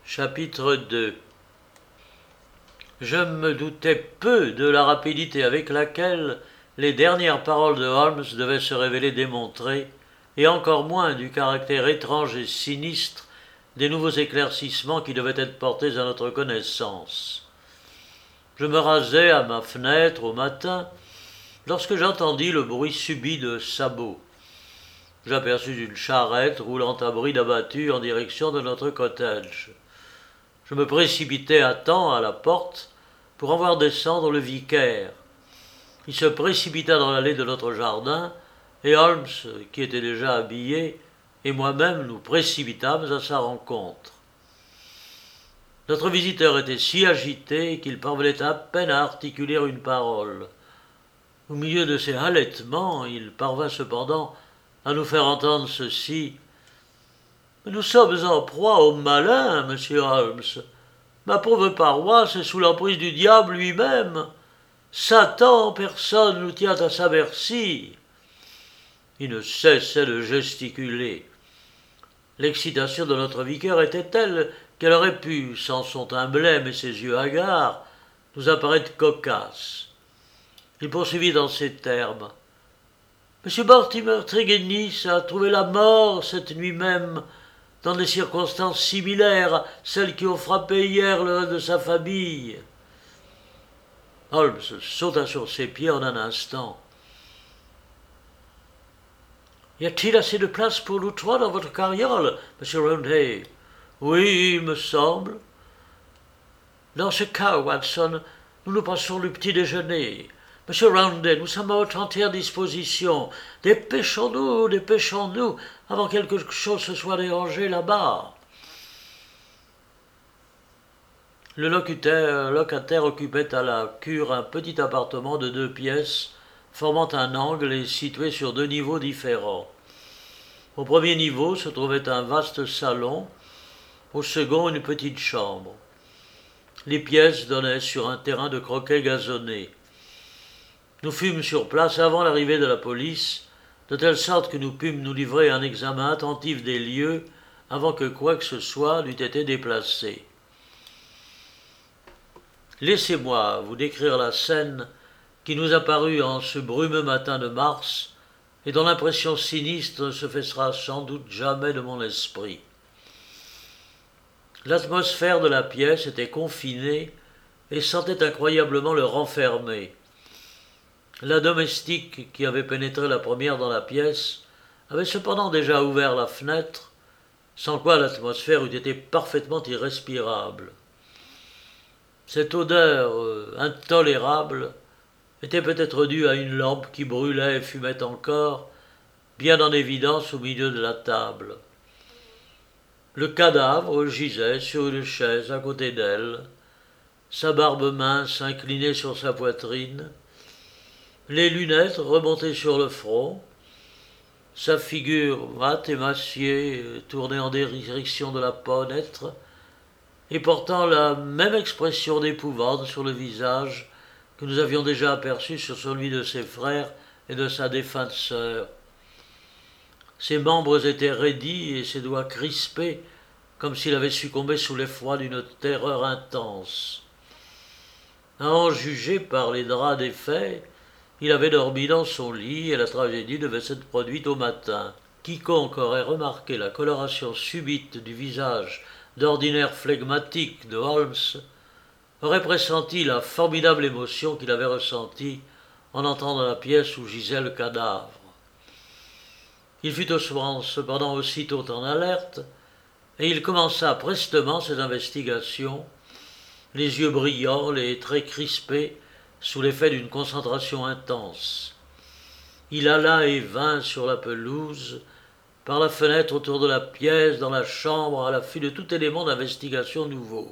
Chapitre 2. Je me doutais peu de la rapidité avec laquelle les dernières paroles de Holmes devaient se révéler démontrées, et encore moins du caractère étrange et sinistre des nouveaux éclaircissements qui devaient être portés à notre connaissance. Je me rasais à ma fenêtre au matin lorsque j'entendis le bruit subit de sabots. J'aperçus une charrette roulant à bride abattue en direction de notre cottage. Je me précipitai à temps à la porte pour en voir descendre le vicaire. Il se précipita dans l'allée de notre jardin, et Holmes, qui était déjà habillé, et moi-même nous précipitâmes à sa rencontre. Notre visiteur était si agité qu'il parvenait à peine à articuler une parole. Au milieu de ses halètements, il parvint cependant à nous faire entendre ceci. « Nous sommes en proie au malin, monsieur Holmes. Ma pauvre paroisse est sous l'emprise du diable lui-même. Satan en personne nous tient à sa merci. » Il ne cessait de gesticuler. L'excitation de notre vicaire était telle qu'elle aurait pu, sans son teint blême et ses yeux hagards, nous apparaître cocasse. Il poursuivit dans ces termes. « M. Mortimer Tréguénis a trouvé la mort cette nuit même, dans des circonstances similaires à celles qui ont frappé hier le reste de sa famille. » Holmes sauta sur ses pieds en un instant. « Y a-t-il assez de place pour nous trois dans votre carriole, monsieur Roundhay ?»« Oui, il me semble. »« Dans ce cas, Watson, nous passons le petit déjeuner. Monsieur Roundhay, nous sommes à votre entière disposition. Dépêchons-nous, avant que quelque chose se soit dérangé là-bas. » Le locataire occupait à la cure un petit appartement de 2 pièces, formant un angle et situé sur 2 niveaux différents. Au premier niveau se trouvait un vaste salon, au second une petite chambre. Les pièces donnaient sur un terrain de croquet gazonné. Nous fûmes sur place avant l'arrivée de la police, de telle sorte que nous pûmes nous livrer à un examen attentif des lieux avant que quoi que ce soit n'eût été déplacé. Laissez-moi vous décrire la scène qui nous apparut en ce brumeux matin de mars et dont l'impression sinistre ne se fera sans doute jamais de mon esprit. L'atmosphère de la pièce était confinée et sentait incroyablement le renfermé. La domestique qui avait pénétré la première dans la pièce avait cependant déjà ouvert la fenêtre, sans quoi l'atmosphère eût été parfaitement irrespirable. Cette odeur intolérable était peut-être due à une lampe qui brûlait et fumait encore, bien en évidence au milieu de la table. Le cadavre gisait sur une chaise à côté d'elle, sa barbe mince inclinée sur sa poitrine, les lunettes remontées sur le front, sa figure mate, émaciée, tournée en direction de la fenêtre, et portant la même expression d'épouvante sur le visage que nous avions déjà aperçu sur celui de ses frères et de sa défunte sœur. Ses membres étaient raidis et ses doigts crispés, comme s'il avait succombé sous l'effroi d'une terreur intense. À en juger par les draps défaits, il avait dormi dans son lit et la tragédie devait s'être produite au matin. Quiconque aurait remarqué la coloration subite du visage d'ordinaire flegmatique de Holmes aurait pressenti la formidable émotion qu'il avait ressentie en entrant dans la pièce où gisait le cadavre. Il fut cependant aussitôt en alerte, et il commença prestement ses investigations, les yeux brillants, les traits crispés, sous l'effet d'une concentration intense. Il alla et vint sur la pelouse, par la fenêtre autour de la pièce, dans la chambre, à l'affût de tout élément d'investigation nouveau.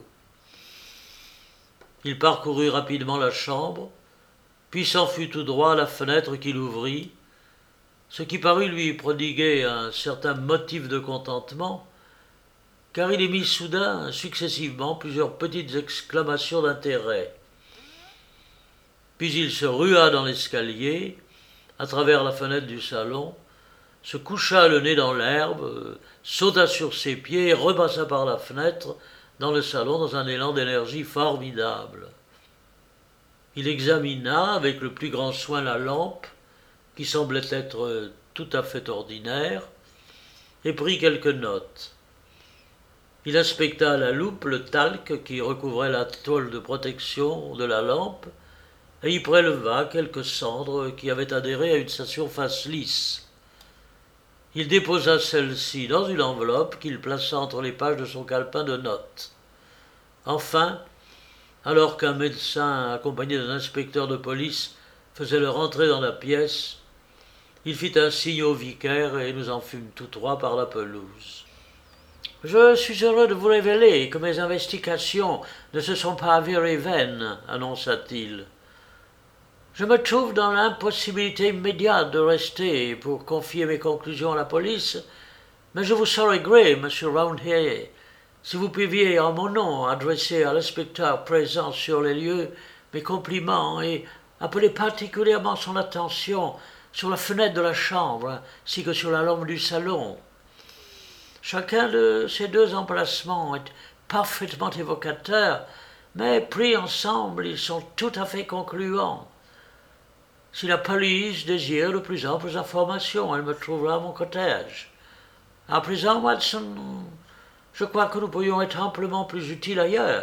Il parcourut rapidement la chambre, puis s'en fut tout droit à la fenêtre qu'il ouvrit, ce qui parut lui prodiguer un certain motif de contentement, car il émit soudain, successivement, plusieurs petites exclamations d'intérêt. Puis il se rua dans l'escalier, à travers la fenêtre du salon, se coucha le nez dans l'herbe, sauta sur ses pieds et repassa par la fenêtre dans le salon dans un élan d'énergie formidable. Il examina avec le plus grand soin la lampe, qui semblait être tout à fait ordinaire, et prit quelques notes. Il inspecta à la loupe le talc qui recouvrait la tôle de protection de la lampe, et y préleva quelques cendres qui avaient adhéré à une surface lisse. Il déposa celle-ci dans une enveloppe qu'il plaça entre les pages de son calepin de notes. Enfin, alors qu'un médecin accompagné d'un inspecteur de police faisait leur entrée dans la pièce, il fit un signe au vicaire et nous en fûmes tous trois par la pelouse. « Je suis heureux de vous révéler que mes investigations ne se sont pas avérées vaines, annonça-t-il. Je me trouve dans l'impossibilité immédiate de rester pour confier mes conclusions à la police, mais je vous saurais gré, monsieur Roundhay, si vous pouviez en mon nom adresser à l'inspecteur présent sur les lieux mes compliments et appeler particulièrement son attention sur la fenêtre de la chambre ainsi que sur la lampe du salon. Chacun de ces deux emplacements est parfaitement évocateur, mais pris ensemble, ils sont tout à fait concluants. Si la police désire de plus amples informations, elle me trouvera à mon cottage. À présent, Watson, je crois que nous pourrions être amplement plus utiles ailleurs. »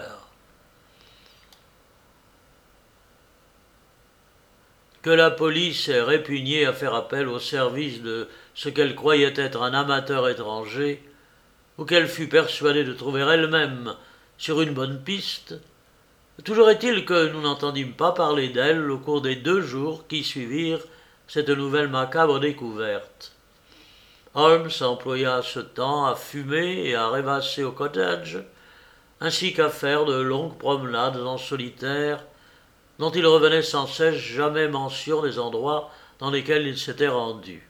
Que la police ait répugné à faire appel au service de ce qu'elle croyait être un amateur étranger, ou qu'elle fût persuadée de trouver elle-même sur une bonne piste, toujours est-il que nous n'entendîmes pas parler d'elle au cours des 2 jours qui suivirent cette nouvelle macabre découverte. Holmes employa ce temps à fumer et à rêvasser au cottage, ainsi qu'à faire de longues promenades en solitaire, dont il revenait sans cesse jamais mention des endroits dans lesquels il s'était rendu.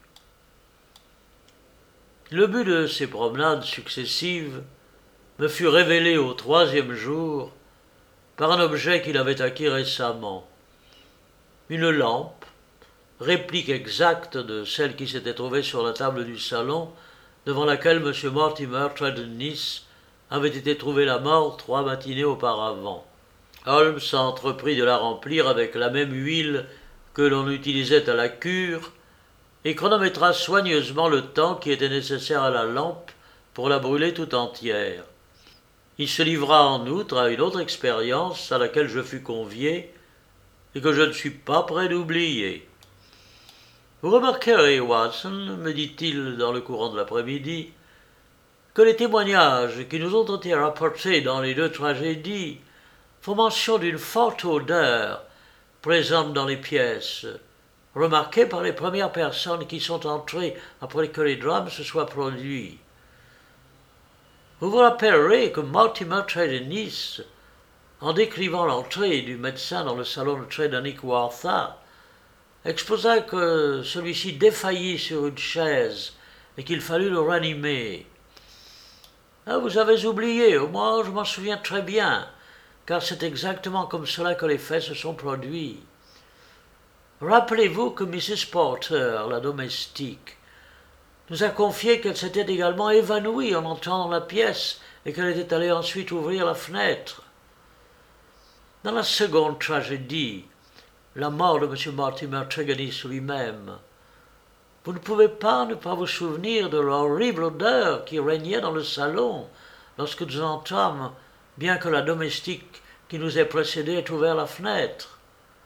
Le but de ces promenades successives me fut révélé au 3e jour par un objet qu'il avait acquis récemment. Une lampe, réplique exacte de celle qui s'était trouvée sur la table du salon, devant laquelle M. Mortimer Trelawney avait été trouvé la mort 3 matinées auparavant. Holmes entreprit de la remplir avec la même huile que l'on utilisait à la cure, et chronométra soigneusement le temps qui était nécessaire à la lampe pour la brûler tout entière. Il se livra en outre à une autre expérience à laquelle je fus convié et que je ne suis pas prêt d'oublier. « Vous remarquerez, Watson, me dit-il dans le courant de l'après-midi, que les témoignages qui nous ont été rapportés dans les 2 tragédies font mention d'une forte odeur présente dans les pièces, remarquée par les premières personnes qui sont entrées après que les drames se soient produits. Vous vous rappellerez que Mortimer Trelawney, en décrivant l'entrée du médecin dans le salon de Tredannick-Wartha, exposa que celui-ci défaillit sur une chaise et qu'il fallut le ranimer. Ah, vous avez oublié, moi je m'en souviens très bien, car c'est exactement comme cela que les faits se sont produits. Rappelez-vous que Mrs. Porter, la domestique, nous a confié qu'elle s'était également évanouie en entrant dans la pièce et qu'elle était allée ensuite ouvrir la fenêtre. Dans la seconde tragédie, la mort de M. Mortimer Trelawney lui-même, vous ne pouvez pas ne pas vous souvenir de l'horrible odeur qui régnait dans le salon lorsque nous entrâmes, bien que la domestique qui nous ait précédés ait ouvert la fenêtre.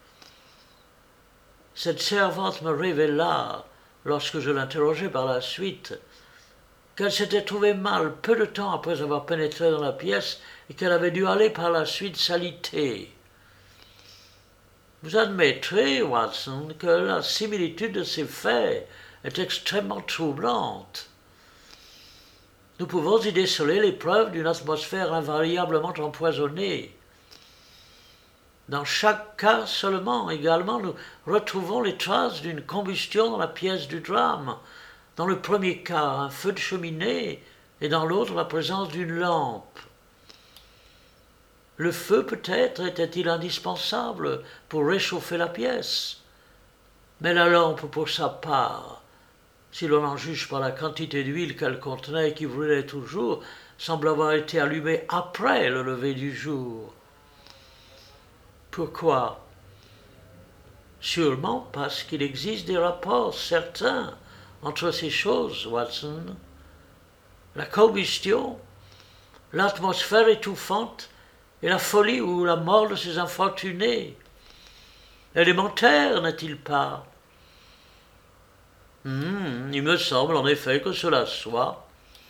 Cette servante me révéla, lorsque je l'interrogeai par la suite, qu'elle s'était trouvée mal peu de temps après avoir pénétré dans la pièce et qu'elle avait dû aller par la suite s'aliter. Vous admettrez, Watson, que la similitude de ces faits est extrêmement troublante. Nous pouvons y déceler les preuves d'une atmosphère invariablement empoisonnée. Dans chaque cas seulement, également, nous retrouvons les traces d'une combustion dans la pièce du drame. Dans le premier cas, un feu de cheminée, et dans l'autre, la présence d'une lampe. Le feu, peut-être, était-il indispensable pour réchauffer la pièce, mais la lampe, pour sa part, si l'on en juge par la quantité d'huile qu'elle contenait et qui brûlait toujours, semble avoir été allumé après le lever du jour. Pourquoi? Sûrement parce qu'il existe des rapports certains entre ces choses, Watson. La combustion, l'atmosphère étouffante et la folie ou la mort de ces infortunés. Élémentaire, n'est-il pas? Il me semble en effet que cela soit.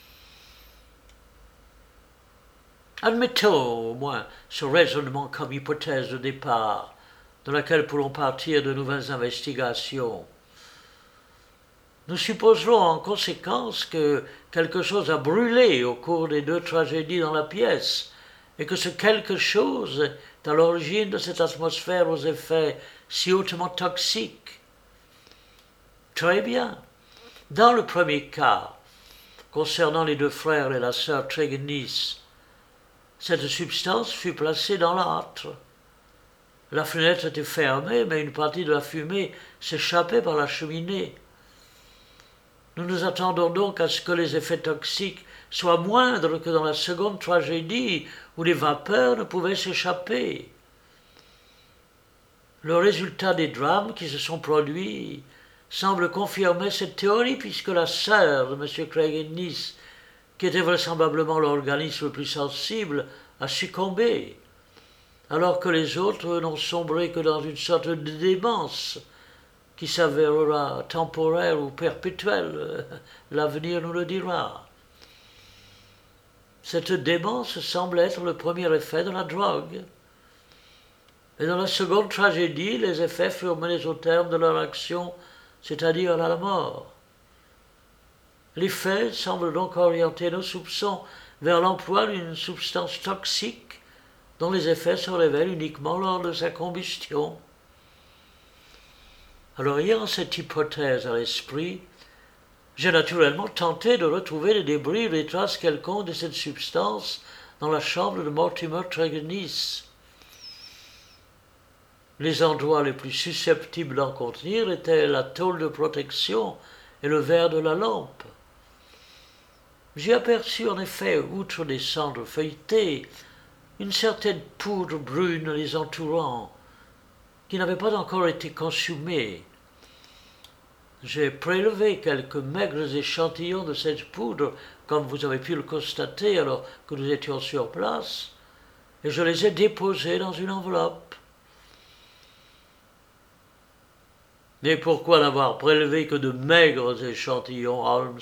Admettons au moins ce raisonnement comme hypothèse de départ, de laquelle pourront partir de nouvelles investigations. Nous supposerons en conséquence que quelque chose a brûlé au cours des 2 tragédies dans la pièce, et que ce quelque chose est à l'origine de cette atmosphère aux effets si hautement toxiques. Très bien. Dans le premier cas, concernant les 2 frères et la sœur Tregennis, cette substance fut placée dans l'âtre. La fenêtre était fermée, mais une partie de la fumée s'échappait par la cheminée. Nous nous attendons donc à ce que les effets toxiques soient moindres que dans la seconde tragédie où les vapeurs ne pouvaient s'échapper. Le résultat des drames qui se sont produits semble confirmer cette théorie puisque la sœur de M. Tregennis, qui était vraisemblablement l'organisme le plus sensible, a succombé, alors que les autres n'ont sombré que dans une sorte de démence qui s'avérera temporaire ou perpétuelle. L'avenir nous le dira. Cette démence semble être le premier effet de la drogue. Et dans la seconde tragédie, les effets furent menés au terme de leur action, c'est-à-dire à la mort. Les faits semblent donc orienter nos soupçons vers l'emploi d'une substance toxique dont les effets se révèlent uniquement lors de sa combustion. Alors, ayant cette hypothèse à l'esprit, j'ai naturellement tenté de retrouver les débris ou les traces quelconques de cette substance dans la chambre de Mortimer Tregennis. Les endroits les plus susceptibles d'en contenir étaient la tôle de protection et le verre de la lampe. J'y aperçus en effet, outre des cendres feuilletées, une certaine poudre brune les entourant, qui n'avait pas encore été consumée. J'ai prélevé quelques maigres échantillons de cette poudre, comme vous avez pu le constater alors que nous étions sur place, et je les ai déposés dans une enveloppe. Mais pourquoi n'avoir prélevé que de maigres échantillons, Holmes?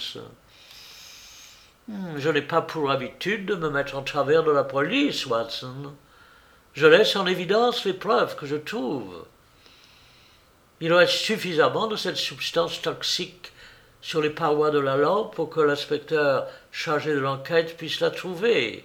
Je n'ai pas pour habitude de me mettre en travers de la police, Watson. Je laisse en évidence les preuves que je trouve. Il reste suffisamment de cette substance toxique sur les parois de la lampe pour que l'inspecteur chargé de l'enquête puisse la trouver.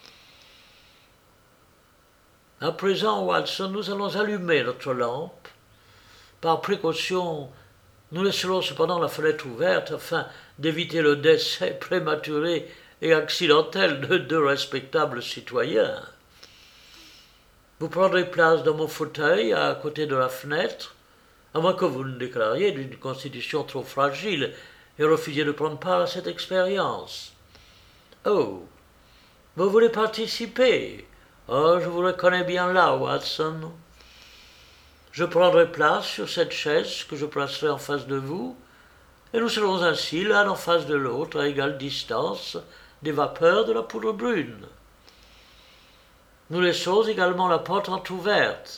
À présent, Watson, nous allons allumer notre lampe. Par précaution, nous laisserons cependant la fenêtre ouverte afin d'éviter le décès prématuré et accidentel de 2 respectables citoyens. Vous prendrez place dans mon fauteuil à côté de la fenêtre, à moins que vous ne déclariez d'une constitution trop fragile et refusiez de prendre part à cette expérience. Oh, vous voulez participer? Oh, je vous reconnais bien là, Watson. Je prendrai place sur cette chaise que je placerai en face de vous, et nous serons ainsi l'un en face de l'autre à égale distance des vapeurs de la poudre brune. Nous laissons également la porte entr'ouverte.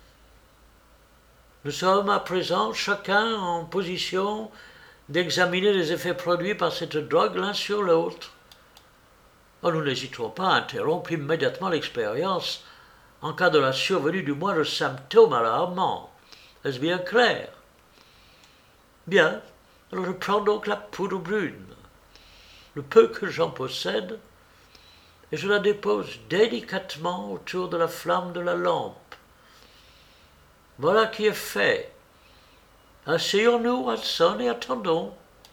Nous sommes à présent chacun en position d'examiner les effets produits par cette drogue l'un sur l'autre. Oh, nous n'hésiterons pas à interrompre immédiatement l'expérience en cas de la survenue du moindre symptôme alarmant. Est-ce bien clair? Bien, alors je prends donc la poudre brune, le peu que j'en possède, et je la dépose délicatement autour de la flamme de la lampe. Voilà qui est fait. Asseyons-nous, Watson, et attendons.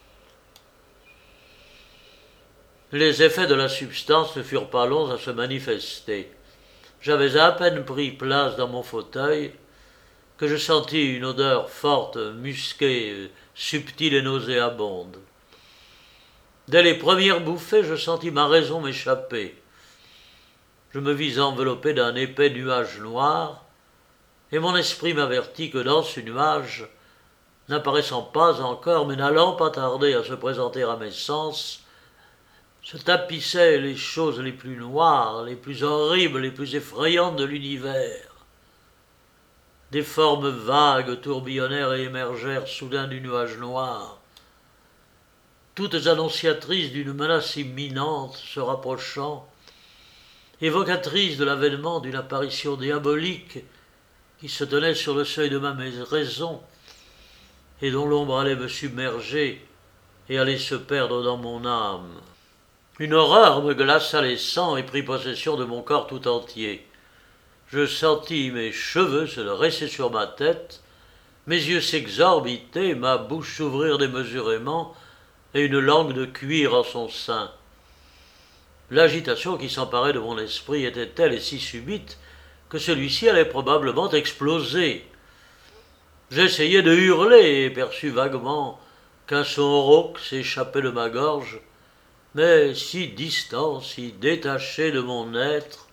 Les effets de la substance ne furent pas longs à se manifester. J'avais à peine pris place dans mon fauteuil que je sentis une odeur forte, musquée, subtile et nauséabonde. Dès les premières bouffées, je sentis ma raison m'échapper. Je me vis enveloppé d'un épais nuage noir, et mon esprit m'avertit que dans ce nuage, n'apparaissant pas encore, mais n'allant pas tarder à se présenter à mes sens, se tapissaient les choses les plus noires, les plus horribles, les plus effrayantes de l'univers. Des formes vagues tourbillonnèrent et émergèrent soudain du nuage noir, toutes annonciatrices d'une menace imminente se rapprochant, évocatrices de l'avènement d'une apparition diabolique qui se tenait sur le seuil de ma raison et dont l'ombre allait me submerger et allait se perdre dans mon âme. Une horreur me glaça les sangs et prit possession de mon corps tout entier. Je sentis mes cheveux se dresser sur ma tête, mes yeux s'exorbiter, ma bouche s'ouvrir démesurément, et une langue de cuir en son sein. L'agitation qui s'emparait de mon esprit était telle et si subite que celui-ci allait probablement exploser. J'essayai de hurler et perçus vaguement qu'un son rauque s'échappait de ma gorge, mais si distant, si détaché de mon être.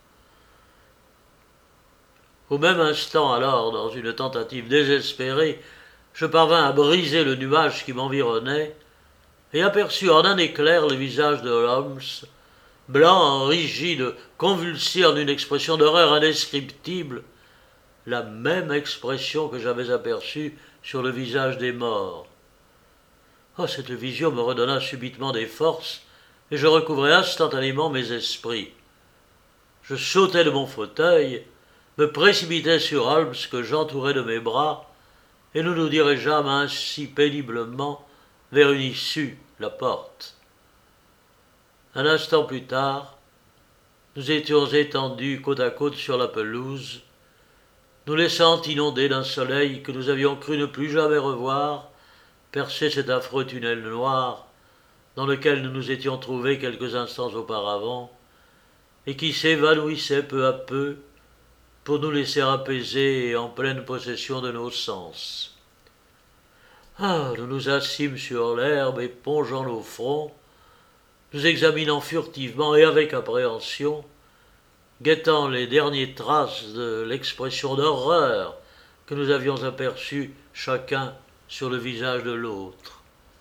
Au même instant alors, dans une tentative désespérée, je parvins à briser le nuage qui m'environnait et aperçus en un éclair le visage de Holmes, blanc, rigide, convulsé en une expression d'horreur indescriptible, la même expression que j'avais aperçue sur le visage des morts. Oh, cette vision me redonna subitement des forces, et je recouvrai instantanément mes esprits. Je sautai de mon fauteuil, me précipitai sur Holmes que j'entourais de mes bras, et nous nous dirigeâmes ainsi péniblement vers une issue, la porte. Un instant plus tard, nous étions étendus côte à côte sur la pelouse, nous laissant inonder d'un soleil que nous avions cru ne plus jamais revoir, percer cet affreux tunnel noir dans lequel nous nous étions trouvés quelques instants auparavant, et qui s'évanouissait peu à peu pour nous laisser apaisés et en pleine possession de nos sens. Nous nous assîmes sur l'herbe et pongeant nos fronts, nous examinant furtivement et avec appréhension, guettant les dernières traces de l'expression d'horreur que nous avions aperçue chacun sur le visage de l'autre.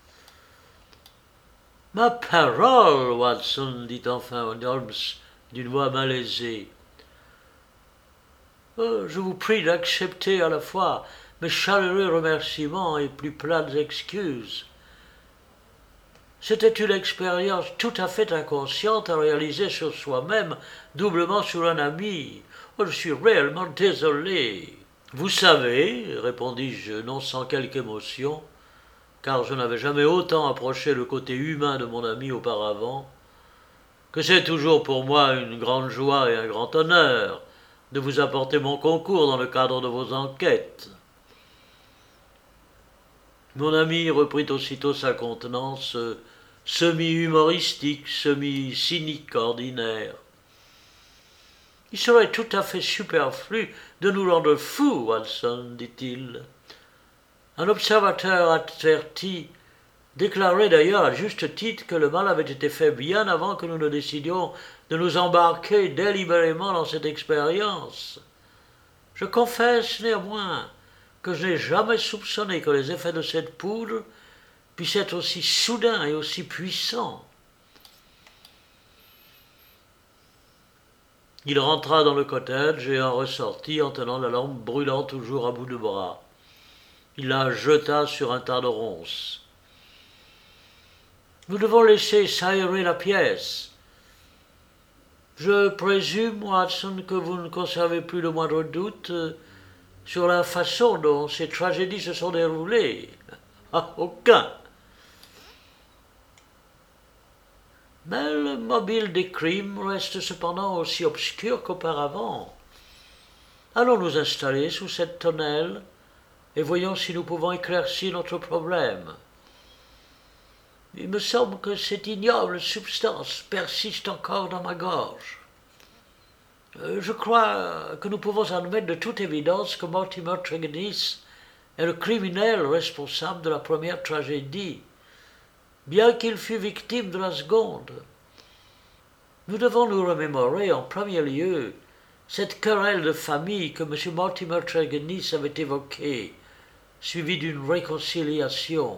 « Ma parole, Watson, dit enfin Holmes d'une voix malaisée. Je vous prie d'accepter à la fois mes chaleureux remerciements et plus plates excuses. C'était une expérience tout à fait inconsciente à réaliser sur soi-même, doublement sur un ami. Je suis réellement désolé. Vous savez, répondis-je non sans quelque émotion, car je n'avais jamais autant approché le côté humain de mon ami auparavant, que c'est toujours pour moi une grande joie et un grand honneur de vous apporter mon concours dans le cadre de vos enquêtes. Mon ami reprit aussitôt sa contenance semi-humoristique, semi-cynique ordinaire. « Il serait tout à fait superflu de nous rendre fous, Watson, dit-il. Un observateur averti déclarait d'ailleurs à juste titre que le mal avait été fait bien avant que nous ne décidions de nous embarquer délibérément dans cette expérience. Je confesse néanmoins que je n'ai jamais soupçonné que les effets de cette poudre puissent être aussi soudains et aussi puissants. » Il rentra dans le cottage et en ressortit en tenant la lampe brûlant toujours à bout de bras. Il la jeta sur un tas de ronces. « Nous devons laisser s'aérer la pièce. Je présume, Watson, que vous ne conservez plus le moindre doute sur la façon dont ces tragédies se sont déroulées. Aucun. Mais le mobile des crimes reste cependant aussi obscur qu'auparavant. Allons nous installer sous cette tonnelle et voyons si nous pouvons éclaircir notre problème. Il me semble que cette ignoble substance persiste encore dans ma gorge. Je crois que nous pouvons admettre de toute évidence que Mortimer Trégnis est le criminel responsable de la première tragédie. bien qu'il fût victime de la seconde. Nous devons nous remémorer en premier lieu cette querelle de famille que M. Mortimer Tregennis avait évoquée, suivie d'une réconciliation.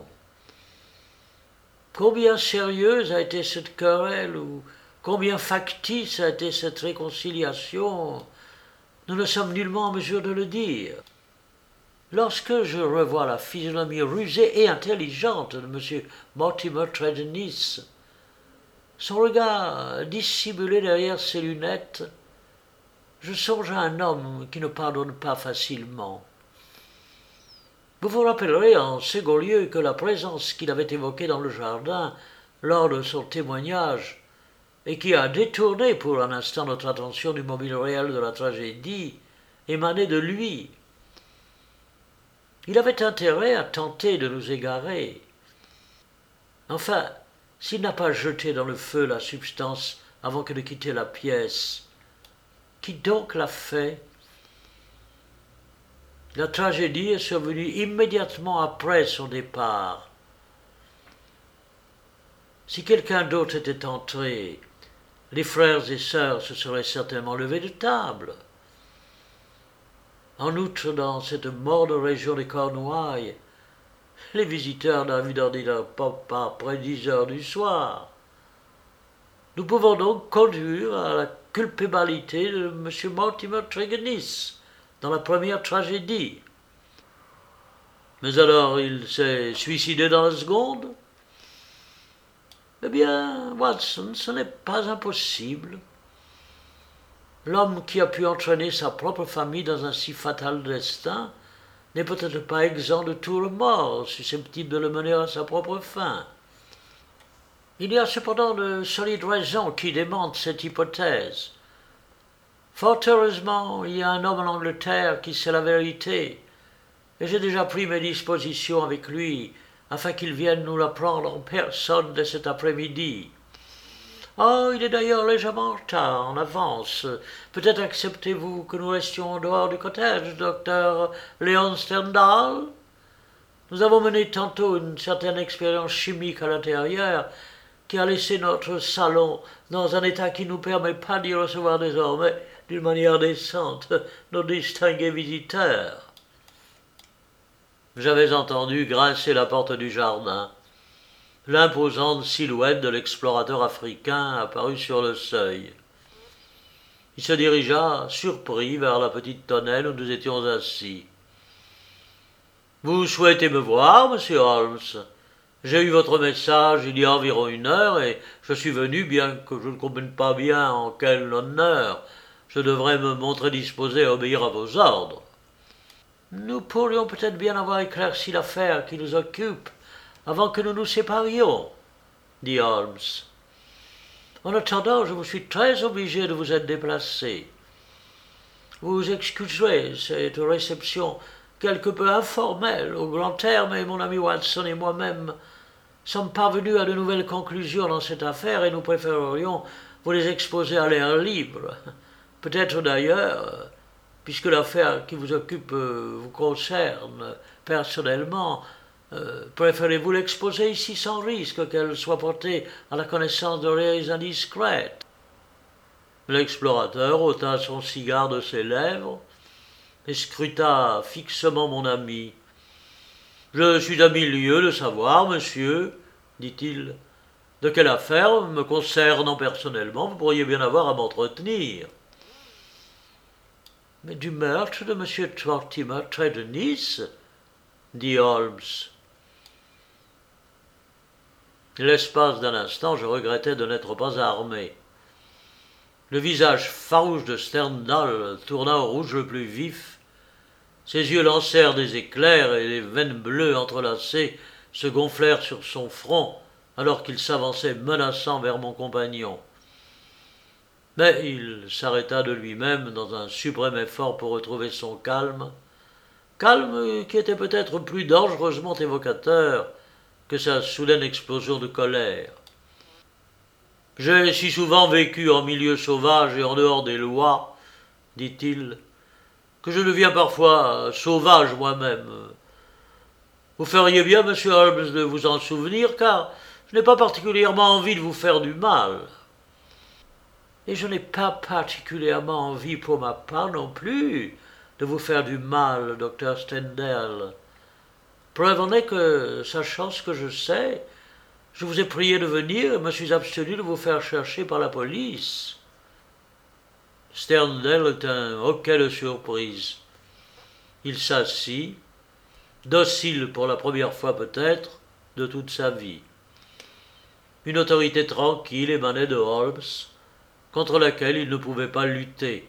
Combien sérieuse a été cette querelle ou combien factice a été cette réconciliation, nous ne sommes nullement en mesure de le dire. Lorsque je revois la physionomie rusée et intelligente de M. Mortimer Tregennis, son regard dissimulé derrière ses lunettes, je songe à un homme qui ne pardonne pas facilement. Vous vous rappellerez en second lieu que la présence qu'il avait évoquée dans le jardin lors de son témoignage et qui a détourné pour un instant notre attention du mobile réel de la tragédie émanait de lui. Il avait intérêt à tenter de nous égarer. Enfin, s'il n'a pas jeté dans le feu la substance avant que de quitter la pièce, qui donc l'a fait? La tragédie est survenue immédiatement après son départ. Si quelqu'un d'autre était entré, les frères et sœurs se seraient certainement levés de table. En outre, dans cette morne région des Cornouailles, les visiteurs n'arrivent d'ordinaire pas après 10 heures du soir. Nous pouvons donc conduire à la culpabilité de M. Mortimer Tregennis dans la première tragédie. Mais alors il s'est suicidé dans la seconde? Eh bien, Watson, ce n'est pas impossible. L'homme qui a pu entraîner sa propre famille dans un si fatal destin n'est peut-être pas exempt de tout remords, susceptible de le mener à sa propre fin. Il y a cependant de solides raisons qui démentent cette hypothèse. Fort heureusement, il y a un homme en Angleterre qui sait la vérité, et j'ai déjà pris mes dispositions avec lui afin qu'il vienne nous l'apprendre en personne dès cet après-midi. Oh, il est d'ailleurs légèrement en retard, en avance. Peut-être acceptez-vous que nous restions en dehors du cottage, docteur Léon Stendhal? Nous avons mené tantôt une certaine expérience chimique à l'intérieur qui a laissé notre salon dans un état qui ne nous permet pas d'y recevoir désormais d'une manière décente nos distingués visiteurs. J'avais entendu grincer la porte du jardin. L'imposante silhouette de l'explorateur africain apparut sur le seuil. Il se dirigea, surpris, vers la petite tonnelle où nous étions assis. « Vous souhaitez me voir, monsieur Holmes ? J'ai eu votre message il y a environ 1 heure et je suis venu, bien que je ne comprenne pas bien en quel honneur je devrais me montrer disposé à obéir à vos ordres. » Nous pourrions peut-être bien avoir éclairci l'affaire qui nous occupe avant que nous nous séparions, dit Holmes. En attendant, je vous suis très obligé de vous être déplacé. Vous excuserez cette réception quelque peu informelle au grand terme, et mon ami Watson et moi-même sommes parvenus à de nouvelles conclusions dans cette affaire et nous préférerions vous les exposer à l'air libre. Peut-être d'ailleurs, puisque l'affaire qui vous occupe vous concerne personnellement, préférez-vous l'exposer ici sans risque qu'elle soit portée à la connaissance d'oreilles indiscrètes? L'explorateur ôta son cigare de ses lèvres et scruta fixement mon ami. « Je suis à 1000 lieues de savoir, monsieur, dit-il, de quelle affaire, me concernant personnellement, vous pourriez bien avoir à m'entretenir. » « Mais du meurtre de M. Mortimer Tregennis, dit Holmes. L'espace d'un instant, je regrettais de n'être pas armé. Le visage farouche de Stendhal tourna au rouge le plus vif. Ses yeux lancèrent des éclairs et les veines bleues entrelacées se gonflèrent sur son front alors qu'il s'avançait menaçant vers mon compagnon. Mais il s'arrêta de lui-même dans un suprême effort pour retrouver son calme qui était peut-être plus dangereusement évocateur que sa soudaine explosion de colère. « J'ai si souvent vécu en milieu sauvage et en dehors des lois, dit-il, que je deviens parfois sauvage moi-même. Vous feriez bien, monsieur Holmes, de vous en souvenir, car Je n'ai pas particulièrement envie de vous faire du mal. Et je n'ai pas particulièrement envie, pour ma part non plus, de vous faire du mal, docteur Stendhal. Preuve en est que, sachant ce que je sais, je vous ai prié de venir et me suis abstenu de vous faire chercher par la police. Stendhal eut un hoquet de surprise. Il s'assit, docile pour la première fois peut-être de toute sa vie. Une autorité tranquille émanait de Holmes, contre laquelle il ne pouvait pas lutter.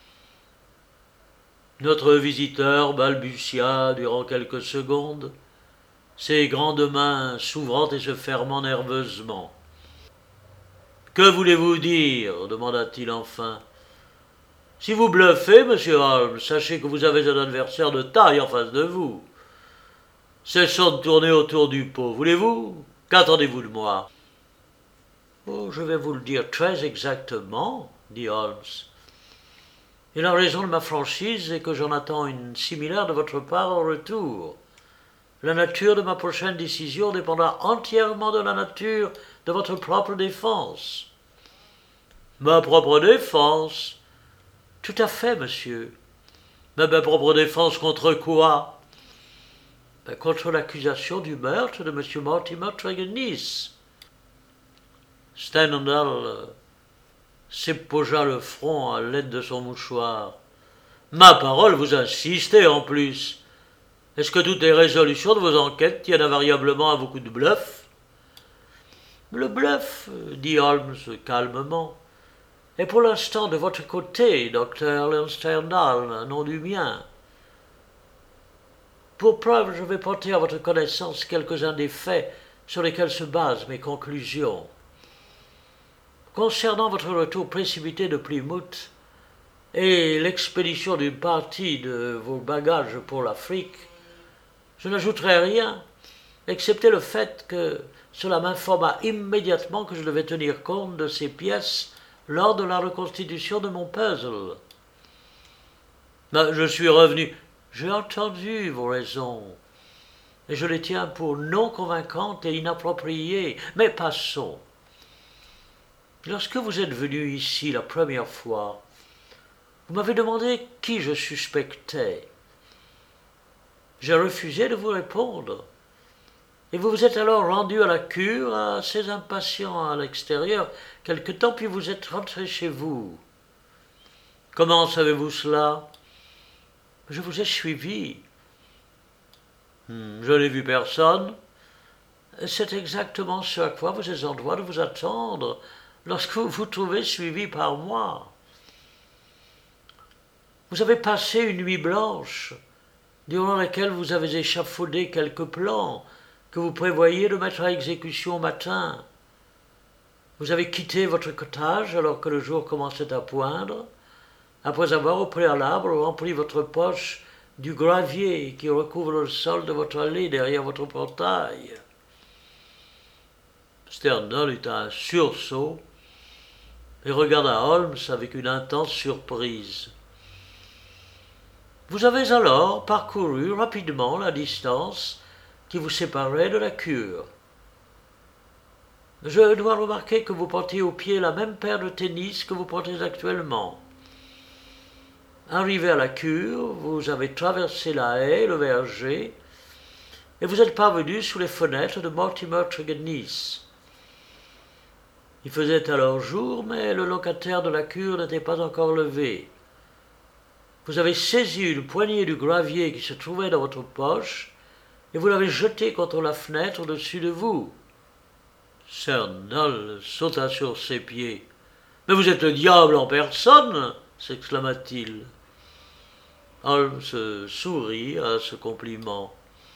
Notre visiteur balbutia durant quelques secondes, ses grandes mains s'ouvrant et se fermant nerveusement. « Que voulez-vous dire » demanda-t-il enfin. « Si vous bluffez, monsieur Holmes, sachez que vous avez un adversaire de taille en face de vous. Cessons de tourner autour du pot, voulez-vous? Qu'attendez-vous de moi ?»« Oh, je vais vous le dire très exactement, » dit Holmes. « Et la raison de ma franchise est que j'en attends une similaire de votre part en retour. La nature de ma prochaine décision dépendra entièrement de la nature de votre propre défense. »« Ma propre défense ?»« Tout à fait, monsieur. »« Mais ma propre défense contre quoi ?»« Contre l'accusation du meurtre de M. Mortimer Tregennis. » Stendhal s'épogea le front à l'aide de son mouchoir. « Ma parole, vous insistez en plus. Est-ce que toutes les résolutions de vos enquêtes tiennent invariablement à vos coups de bluff ?»« Le bluff, dit Holmes calmement, est pour l'instant de votre côté, docteur Stendhal, non du mien. Pour preuve, je vais porter à votre connaissance quelques-uns des faits sur lesquels se basent mes conclusions. Concernant votre retour précipité de Plymouth et l'expédition d'une partie de vos bagages pour l'Afrique, je n'ajouterai rien, excepté le fait que cela m'informa immédiatement que je devais tenir compte de ces pièces lors de la reconstitution de mon puzzle. Mais je suis revenu. J'ai entendu vos raisons, et je les tiens pour non convaincantes et inappropriées. Mais passons. Lorsque vous êtes venu ici la première fois, vous m'avez demandé qui je suspectais. J'ai refusé de vous répondre, et vous vous êtes alors rendu à la cure, assez impatient à l'extérieur, quelque temps, puis vous êtes rentré chez vous. Comment savez-vous cela? Je vous ai suivi. Je n'ai vu personne. C'est exactement ce à quoi vous êtes en droit de vous attendre lorsque vous vous trouvez suivi par moi. Vous avez passé une nuit blanche, durant laquelle vous avez échafaudé quelques plans que vous prévoyiez de mettre à exécution au matin. Vous avez quitté votre cottage alors que le jour commençait à poindre, après avoir au préalable rempli votre poche du gravier qui recouvre le sol de votre allée derrière votre portail. Stendhal eut un sursaut et regarda Holmes avec une intense surprise. Vous avez alors parcouru rapidement la distance qui vous séparait de la cure. Je dois remarquer que vous portiez au pied la même paire de tennis que vous portez actuellement. Arrivé à la cure, vous avez traversé la haie, le verger, et vous êtes parvenu sous les fenêtres de Mortimer Tregennis. Il faisait alors jour, mais le locataire de la cure n'était pas encore levé. Vous avez saisi une poignée du gravier qui se trouvait dans votre poche, et vous l'avez jeté contre la fenêtre au-dessus de vous. Stendhal sauta sur ses pieds. « Mais vous êtes le diable en personne !» s'exclama-t-il. Holmes sourit à ce compliment.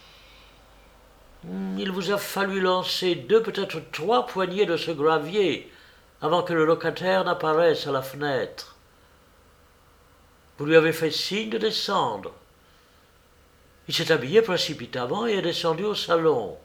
« Il vous a fallu lancer 2, peut-être 3 poignées de ce gravier avant que le locataire n'apparaisse à la fenêtre. Vous lui avez fait signe de descendre. Il s'est habillé précipitamment et est descendu au salon.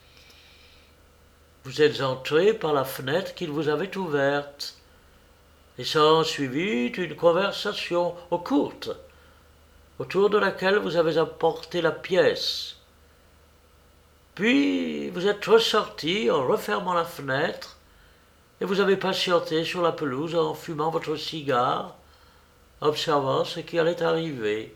Vous êtes entré par la fenêtre qu'il vous avait ouverte, et s'en suivit une conversation courte, autour de laquelle vous avez apporté la pièce. Puis vous êtes ressorti en refermant la fenêtre et vous avez patienté sur la pelouse en fumant votre cigare, observant ce qui allait arriver.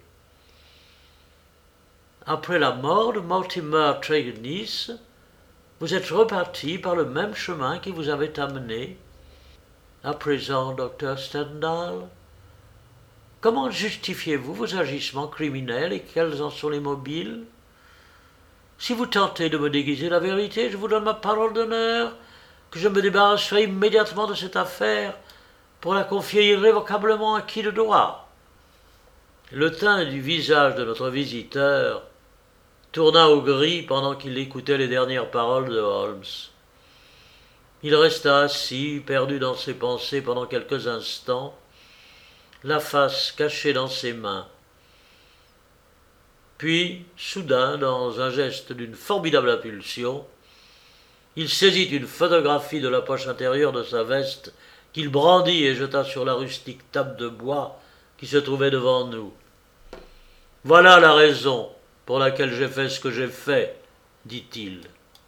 Après la mort de Mortimer Tregennis, vous êtes reparti par le même chemin qui vous avait amené. À présent, docteur Stendhal, comment justifiez-vous vos agissements criminels et quels en sont les mobiles? Si vous tentez de me déguiser la vérité, je vous donne ma parole d'honneur que je me débarrasserai immédiatement de cette affaire pour la confier irrévocablement à qui de droit. Le teint du visage de notre visiteur tourna au gris pendant qu'il écoutait les dernières paroles de Holmes. Il resta assis, perdu dans ses pensées pendant quelques instants, la face cachée dans ses mains. Puis, soudain, dans un geste d'une formidable impulsion, il saisit une photographie de la poche intérieure de sa veste qu'il brandit et jeta sur la rustique table de bois qui se trouvait devant nous. « Voilà la raison pour laquelle j'ai fait ce que j'ai fait, » dit-il.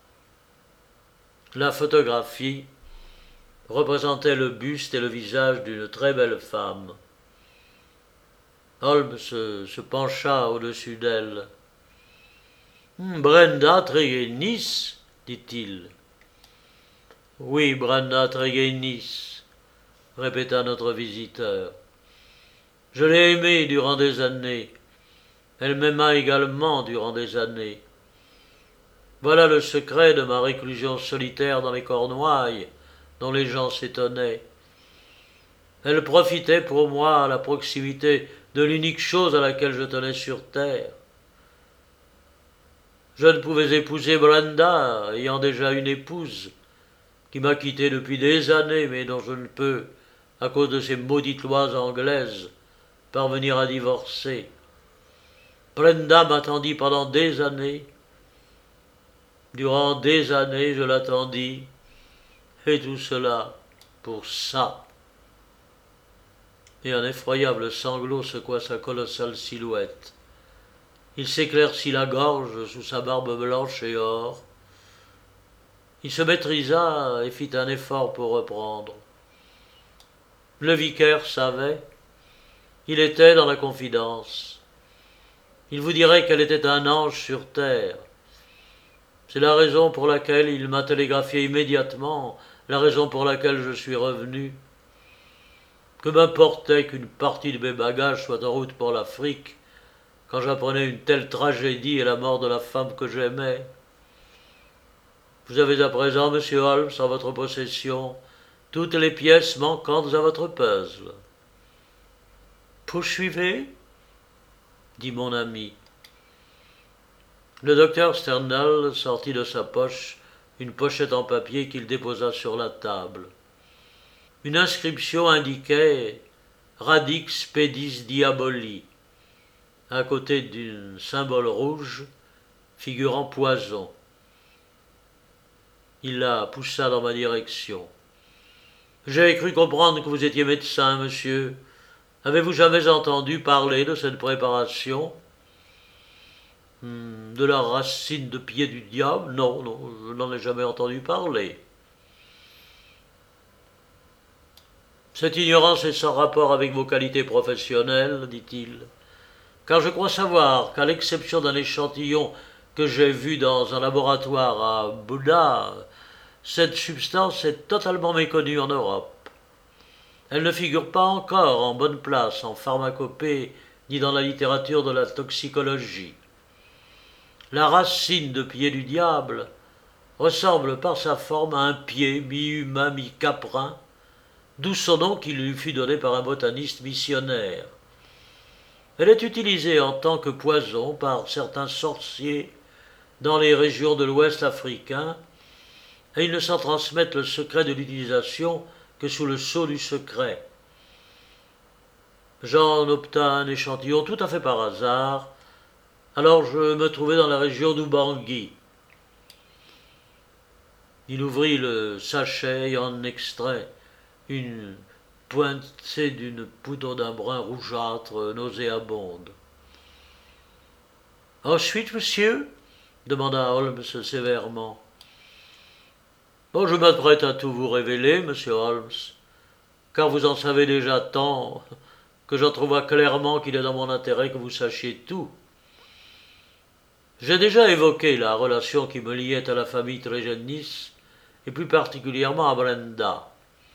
La photographie représentait le buste et le visage d'une très belle femme. Holmes se pencha au-dessus d'elle. « Brenda Tregennis, dit-il. « Oui, Brenda Tregennis, répéta notre visiteur. Je l'ai aimée durant des années. Elle m'aima également durant des années. Voilà le secret de ma réclusion solitaire dans les Cornouailles, dont les gens s'étonnaient. Elle profitait pour moi à la proximité de l'unique chose à laquelle je tenais sur terre. Je ne pouvais épouser Brenda, ayant déjà une épouse, qui m'a quitté depuis des années, mais dont je ne peux, à cause de ces maudites lois anglaises, parvenir à divorcer. Brenda m'attendit pendant des années. Durant des années, je l'attendis, et tout cela pour ça. Et un effroyable sanglot secoua sa colossale silhouette. Il s'éclaircit la gorge sous sa barbe blanche et or. Il se maîtrisa et fit un effort pour reprendre. Le vicaire savait. Il était dans la confidence. Il vous dirait qu'elle était un ange sur terre. C'est la raison pour laquelle il m'a télégraphié immédiatement, la raison pour laquelle je suis revenu. Que m'importait qu'une partie de mes bagages soit en route pour l'Afrique, quand j'apprenais une telle tragédie et la mort de la femme que j'aimais. Vous avez à présent, monsieur Holmes, en votre possession, toutes les pièces manquantes à votre puzzle. Poursuivez, dit mon ami. Le docteur Stendhal sortit de sa poche une pochette en papier qu'il déposa sur la table. Une inscription indiquait Radix pedis diaboli, à côté d'un symbole rouge figurant poison. Il la poussa dans ma direction. J'ai cru comprendre que vous étiez médecin, monsieur. Avez-vous jamais entendu parler de cette préparation? De la racine de pied du diable? Non, je n'en ai jamais entendu parler. Cette ignorance est sans rapport avec vos qualités professionnelles, dit-il, car je crois savoir qu'à l'exception d'un échantillon que j'ai vu dans un laboratoire à Buda, cette substance est totalement méconnue en Europe. Elle ne figure pas encore en bonne place en pharmacopée ni dans la littérature de la toxicologie. La racine de pied du diable ressemble par sa forme à un pied mi-humain, mi-caprin, d'où son nom qui lui fut donné par un botaniste missionnaire. Elle est utilisée en tant que poison par certains sorciers dans les régions de l'Ouest africain, et ils ne s'en transmettent le secret de l'utilisation que sous le sceau du secret. J'en obtins un échantillon tout à fait par hasard, alors je me trouvais dans la région d'Ubangui. Il ouvrit le sachet et en extrait une pointée d'une poudre d'un brun rougeâtre nauséabonde. Ensuite, monsieur, demanda Holmes sévèrement. Bon, je m'apprête à tout vous révéler, monsieur Holmes, car vous en savez déjà tant que j'entrevois clairement qu'il est dans mon intérêt que vous sachiez tout. J'ai déjà évoqué la relation qui me liait à la famille Tregennis, et plus particulièrement à Brenda.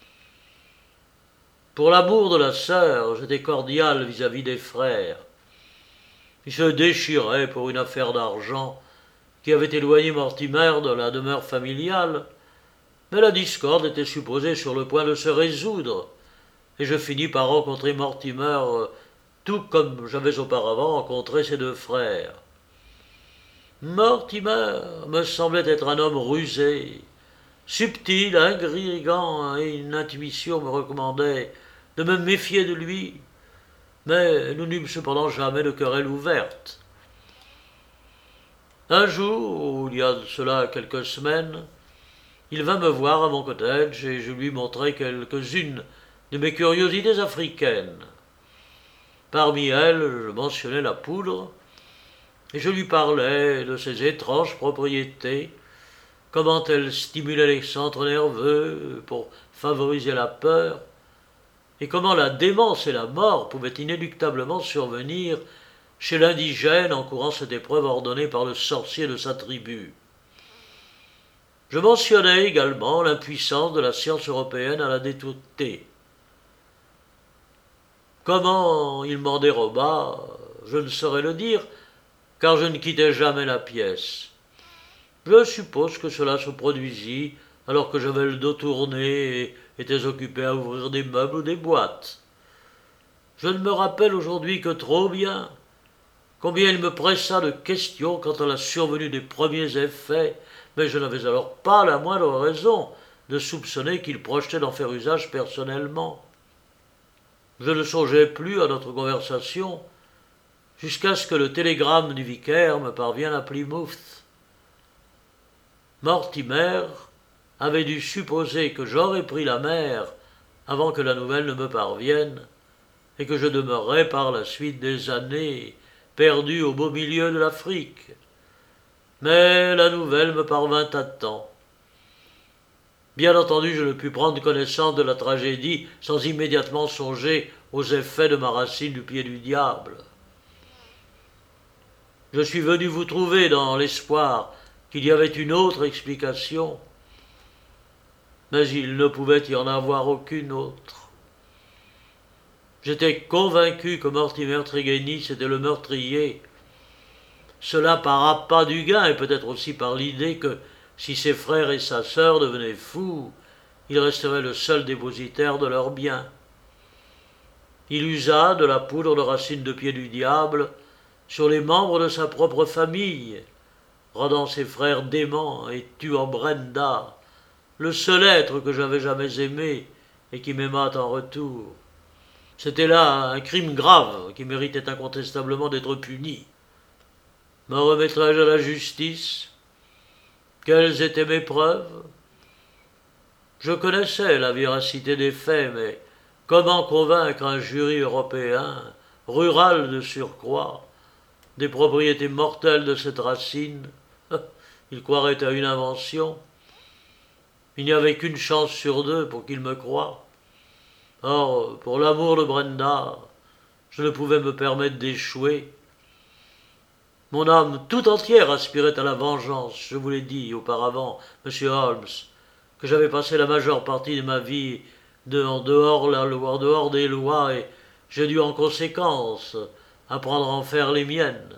Pour l'amour de la sœur, j'étais cordial vis-à-vis des frères. Ils se déchiraient pour une affaire d'argent qui avait éloigné Mortimer de la demeure familiale, mais la discorde était supposée sur le point de se résoudre, et je finis par rencontrer Mortimer tout comme j'avais auparavant rencontré ses deux frères. Mortimer me semblait être un homme rusé, subtil, intrigant, et une intuition me recommandait de me méfier de lui, mais nous n'eûmes cependant jamais de querelle ouverte. Un jour, il y a de cela quelques semaines, il vint me voir à mon cottage et je lui montrai quelques-unes de mes curiosités africaines. Parmi elles, je mentionnai la poudre, et je lui parlais de ses étranges propriétés, comment elle stimulait les centres nerveux pour favoriser la peur, et comment la démence et la mort pouvaient inéluctablement survenir chez l'indigène encourant cette épreuve ordonnée par le sorcier de sa tribu. Je mentionnais également l'impuissance de la science européenne à la détourner. Comment il m'en déroba, je ne saurais le dire, car je ne quittais jamais la pièce. Je suppose que cela se produisit alors que j'avais le dos tourné et étais occupé à ouvrir des meubles ou des boîtes. Je ne me rappelle aujourd'hui que trop bien combien il me pressa de questions quant à la survenue des premiers effets, mais je n'avais alors pas la moindre raison de soupçonner qu'il projetait d'en faire usage personnellement. Je ne songeais plus à notre conversation jusqu'à ce que le télégramme du vicaire me parvienne à Plymouth. Mortimer avait dû supposer que j'aurais pris la mer avant que la nouvelle ne me parvienne, et que je demeurerais par la suite des années perdu au beau milieu de l'Afrique. Mais la nouvelle me parvint à temps. Bien entendu, je ne pus prendre connaissance de la tragédie sans immédiatement songer aux effets de ma racine du pied du diable. Je suis venu vous trouver dans l'espoir qu'il y avait une autre explication, mais il ne pouvait y en avoir aucune autre. J'étais convaincu que Mortimer Tregennis était le meurtrier. Cela par appât du gain et peut-être aussi par l'idée que, si ses frères et sa sœur devenaient fous, il resterait le seul dépositaire de leurs biens. Il usa de la poudre de racine de pied du diable sur les membres de sa propre famille, rendant ses frères déments et tuant Brenda, le seul être que j'avais jamais aimé et qui m'aimât en retour. C'était là un crime grave qui méritait incontestablement d'être puni. Me remettrai-je à la justice? Quelles étaient mes preuves? Je connaissais la véracité des faits, mais comment convaincre un jury européen, rural de surcroît, des propriétés mortelles de cette racine? Il croirait à une invention. Il n'y avait qu'une chance sur deux pour qu'il me croie. Or, pour l'amour de Brenda, je ne pouvais me permettre d'échouer. Mon âme tout entière aspirait à la vengeance. Je vous l'ai dit auparavant, monsieur Holmes, que j'avais passé la majeure partie de ma vie en dehors des lois, et j'ai dû en conséquence apprendre à en faire les miennes.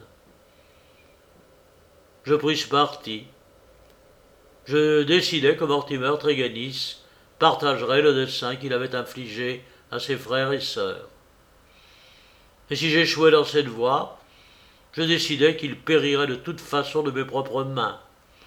Je pris ce parti. Je décidai que Mortimer Tregennis partagerait le dessein qu'il avait infligé à ses frères et sœurs. Et si j'échouais dans cette voie, je décidai qu'il périrait de toute façon de mes propres mains.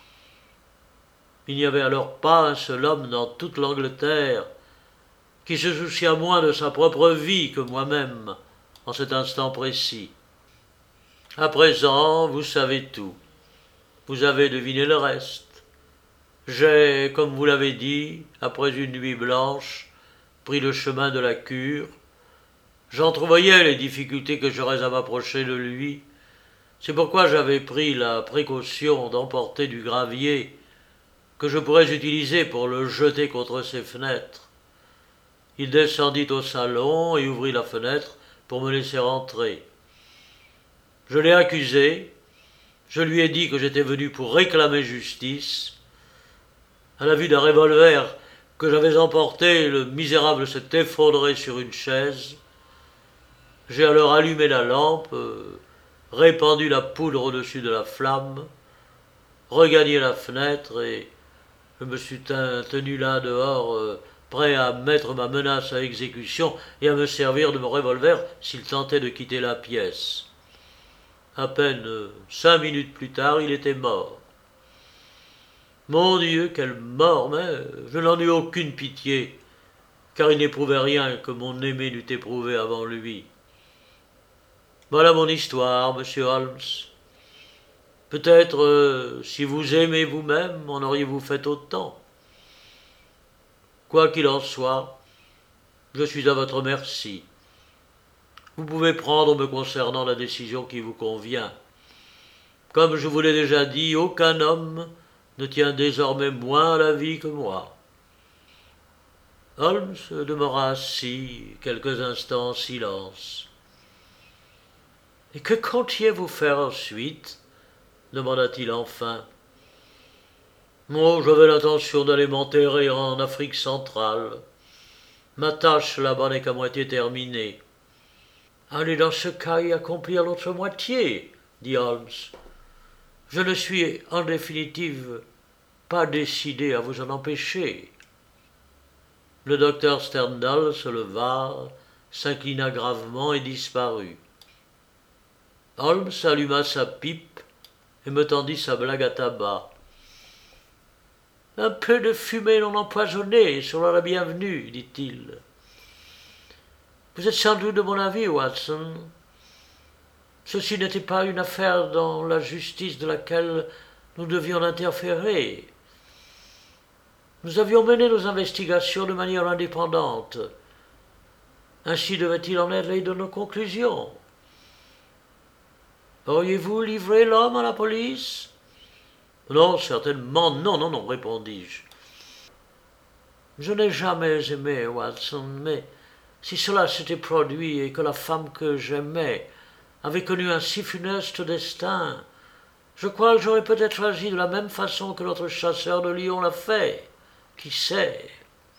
Il n'y avait alors pas un seul homme dans toute l'Angleterre qui se souciât moins de sa propre vie que moi-même en cet instant précis. À présent, vous savez tout. Vous avez deviné le reste. J'ai, comme vous l'avez dit, après une nuit blanche, pris le chemin de la cure. J'entrevoyais les difficultés que j'aurais à m'approcher de lui, C'est pourquoi j'avais pris la précaution d'emporter du gravier que je pourrais utiliser pour le jeter contre ses fenêtres. Il descendit au salon et ouvrit la fenêtre pour me laisser entrer. Je l'ai accusé, je lui ai dit que j'étais venu pour réclamer justice. À la vue d'un revolver que j'avais emporté, le misérable s'est effondré sur une chaise. J'ai alors allumé la lampe, répandu la poudre au-dessus de la flamme, regagné la fenêtre et je me suis tenu là dehors, prêt à mettre ma menace à exécution et à me servir de mon revolver s'il tentait de quitter la pièce. À peine 5 minutes plus tard, il était mort. Mon Dieu, quelle mort, mais je n'en eus aucune pitié, car il n'éprouvait rien que mon aimé n'eût éprouvé avant lui. Voilà mon histoire, monsieur Holmes. Peut-être, si vous aimez vous-même, en auriez-vous fait autant. Quoi qu'il en soit, je suis à votre merci. Vous pouvez prendre me concernant la décision qui vous convient. Comme je vous l'ai déjà dit, aucun homme ne tient désormais moins à la vie que moi. Holmes demeura assis quelques instants en silence. « Et que comptiez-vous faire ensuite » demanda-t-il enfin. « Oh, j'avais l'intention d'aller m'enterrer en Afrique centrale. Ma tâche là-bas n'est qu'à moitié terminée. »« Allez dans ce cas y accomplir l'autre moitié, » dit Holmes. « Je ne suis en définitive pas décidé à vous en empêcher. » Le docteur Stendhal se leva, s'inclina gravement et disparut. Holmes alluma sa pipe et me tendit sa blague à tabac. « Un peu de fumée non empoisonnée sera la bienvenue, dit-il. Vous êtes sans doute de mon avis, Watson. Ceci n'était pas une affaire dans la justice de laquelle nous devions interférer. Nous avions mené nos investigations de manière indépendante. Ainsi devait-il en être de nos conclusions. Auriez-vous livré l'homme à la police ? Non, certainement, non, répondis-je. Je n'ai jamais aimé Watson, mais si cela s'était produit et que la femme que j'aimais avait connu un si funeste destin, je crois que j'aurais peut-être agi de la même façon que notre chasseur de lions l'a fait. Qui sait ?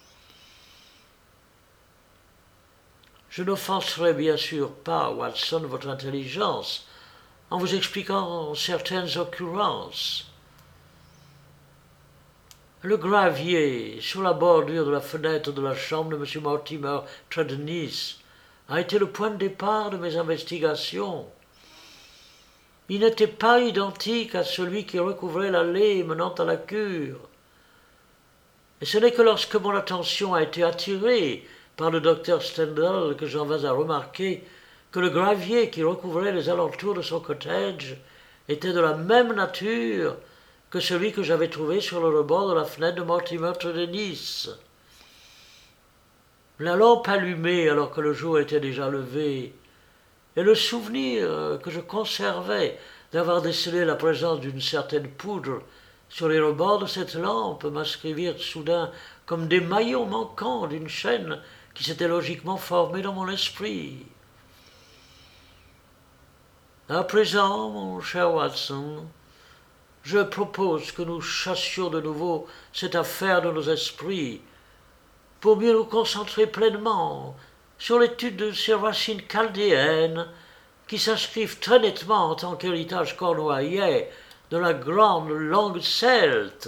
Je n'offenserai bien sûr pas, Watson, votre intelligence en vous expliquant certaines occurrences. Le gravier sur la bordure de la fenêtre de la chambre de M. Mortimer Trelawney a été le point de départ de mes investigations. Il n'était pas identique à celui qui recouvrait l'allée menant à la cure. Et ce n'est que lorsque mon attention a été attirée par le docteur Stendhal que j'en vins à remarquer que le gravier qui recouvrait les alentours de son cottage était de la même nature que celui que j'avais trouvé sur le rebord de la fenêtre de Mortimer Trelawney. La lampe allumée alors que le jour était déjà levé, et le souvenir que je conservais d'avoir décelé la présence d'une certaine poudre sur les rebords de cette lampe m'inscrivirent soudain comme des maillons manquants d'une chaîne qui s'était logiquement formée dans mon esprit. À présent, mon cher Watson, je propose que nous chassions de nouveau cette affaire de nos esprits pour mieux nous concentrer pleinement sur l'étude de ces racines chaldéennes qui s'inscrivent très nettement en tant qu'héritage cornouaillais de la grande langue celte.